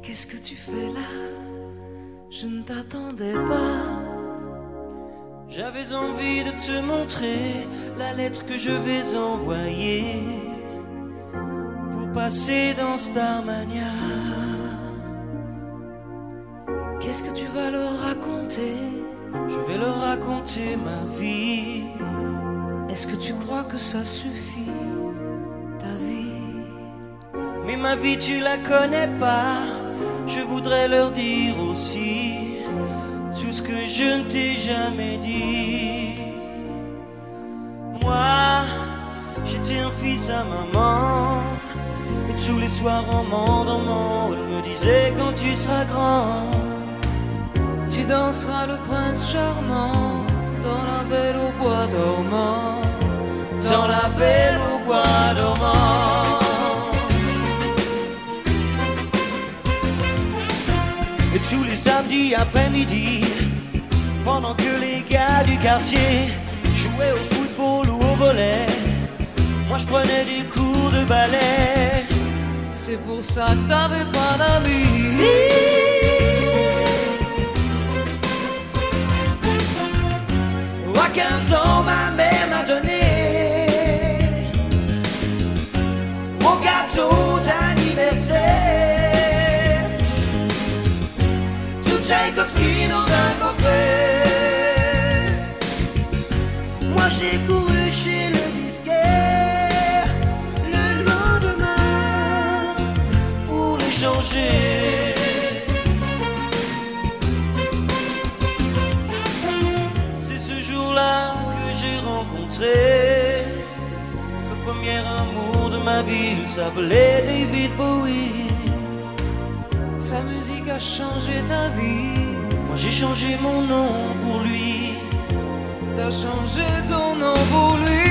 Qu'est-ce que tu fais là? Je ne t'attendais pas. J'avais envie de te montrer la lettre que je vais envoyer pour passer dans Starmania. Qu'est-ce que tu vas leur raconter? Je vais leur raconter ma vie. Est-ce que tu crois que ça suffit, ta vie? Mais ma vie tu la connais pas. Je voudrais leur dire aussi tout ce que je ne t'ai jamais dit. Moi, j'étais un fils à maman, et tous les soirs en m'endormant, elle me disait quand tu seras grand, tu danseras le prince charmant dans la belle au bois dormant, dans la belle au bois dormant. Et tous les samedis après-midi, pendant que les gars du quartier jouaient au football ou au volley, moi je prenais des cours de ballet. C'est pour ça que t'avais pas d'amis. À 15 ans, ma mère m'a donné mon gâteau d'anniversaire, tout Tchaïkovski dans un coffret. Moi j'ai couru chez le disquaire le lendemain pour les changer. Que j'ai rencontré le premier amour de ma vie, il s'appelait David Bowie. Sa musique a changé ta vie. Moi j'ai changé mon nom pour lui. T'as changé ton nom pour lui.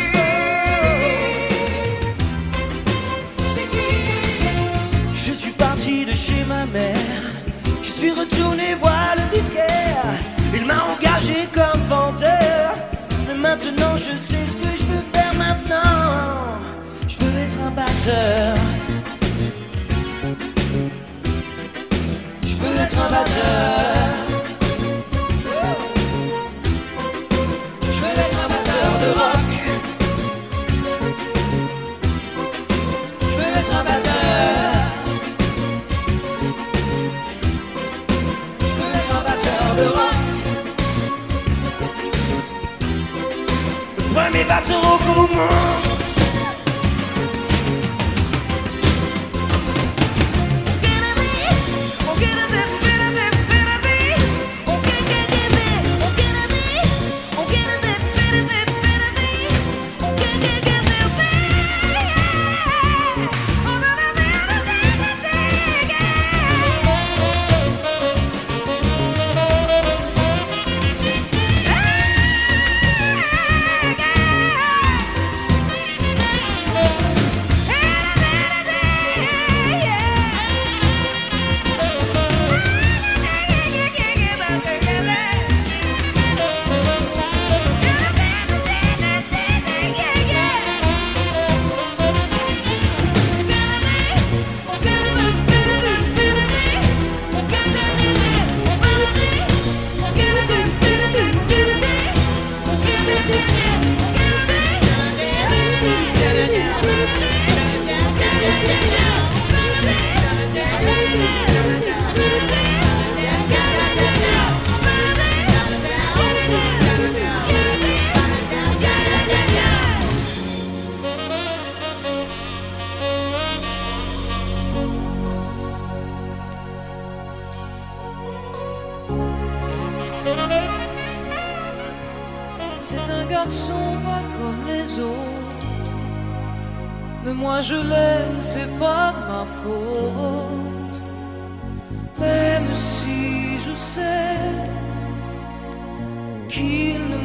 Je suis parti de chez ma mère, je suis retourné voir le disquaire. Il m'a engagé comme vendeur, mais maintenant je sais ce que je veux faire maintenant. Je veux être un batteur. Je veux être un batteur. Je veux être un batteur de rock. Je veux être un batteur. Je veux être un batteur de rock. Premier batteur au poumon. C'est un garçon pas comme les autres, mais moi je l'aime, c'est pas de ma faute. Même si je sais qu'il ne